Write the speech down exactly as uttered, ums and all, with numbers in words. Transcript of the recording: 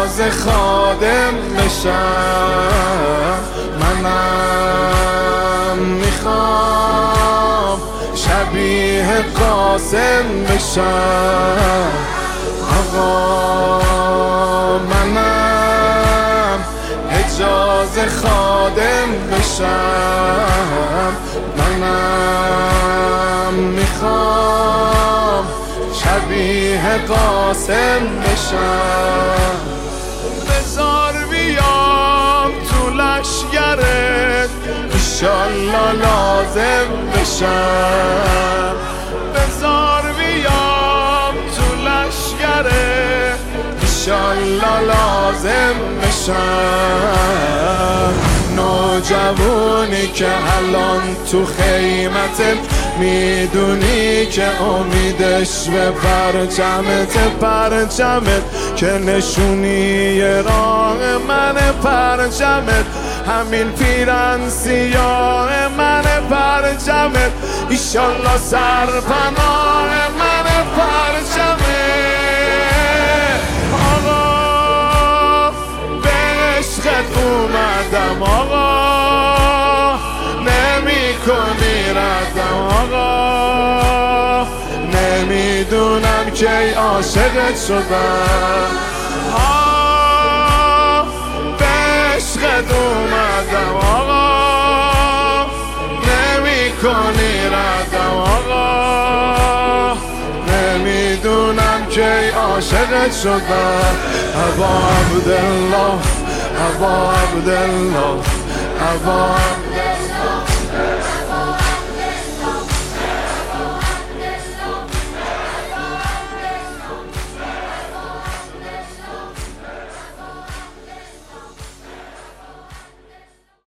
اجازه خادم بشم. منم میخوام شبیه قاسم بشم. آقا منم اجازه خادم بشم. منم میخوام شبیه قاسم بشم. بذار بیام تو لشگرت ایشالله لازم بشم. بذار بیام تو لشگرت ایشالله لازم بشم. نوجوانی که الان تو خیمتت میدونی که امیدش به پرچمت، پرچمت که نشونی راه من، پرچمت همین پیرن سیاه من، پرچمت ایشالله سرپناه من، پرچمت. آقا به عشقت اومدم، آقا نمی کنی ردم، آقا نمیدونم کی عاشقت شدم. آقا به عشقت اومدم، آقا نمی کنی ردم، آقا نمیدونم کی عاشقت شدم. ابا عبدالله، ابا عبدالله، ابا عبدالله.